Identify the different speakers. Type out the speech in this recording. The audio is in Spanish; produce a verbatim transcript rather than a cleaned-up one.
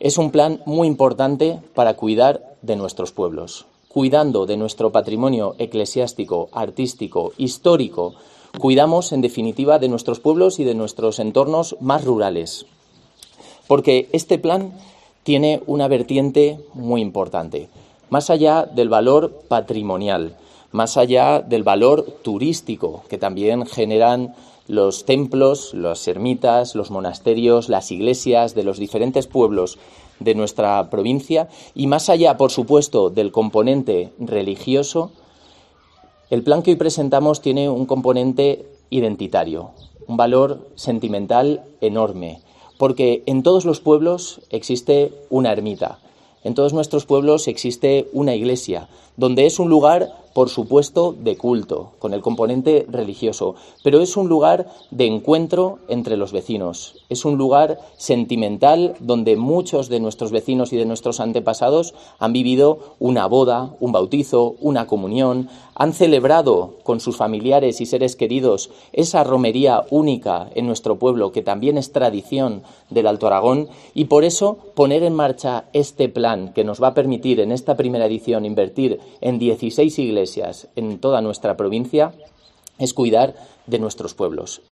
Speaker 1: Es un plan muy importante para cuidar de nuestros pueblos, cuidando de nuestro patrimonio eclesiástico, artístico, histórico. Cuidamos, en definitiva, de nuestros pueblos y de nuestros entornos más rurales, porque este plan tiene una vertiente muy importante, más allá del valor patrimonial, más allá del valor turístico que también generan los templos, las ermitas, los monasterios, las iglesias de los diferentes pueblos de nuestra provincia, y más allá, por supuesto, del componente religioso. El plan que hoy presentamos tiene un componente identitario, un valor sentimental enorme, porque en todos los pueblos existe una ermita, en todos nuestros pueblos existe una iglesia, donde es un lugar, por supuesto, de culto, con el componente religioso, pero es un lugar de encuentro entre los vecinos, es un lugar sentimental donde muchos de nuestros vecinos y de nuestros antepasados han vivido una boda, un bautizo, una comunión, han celebrado con sus familiares y seres queridos esa romería única en nuestro pueblo, que también es tradición del Alto Aragón, y por eso poner en marcha este plan que nos va a permitir en esta primera edición invertir en dieciséis iglesias en toda nuestra provincia es cuidar de nuestros pueblos.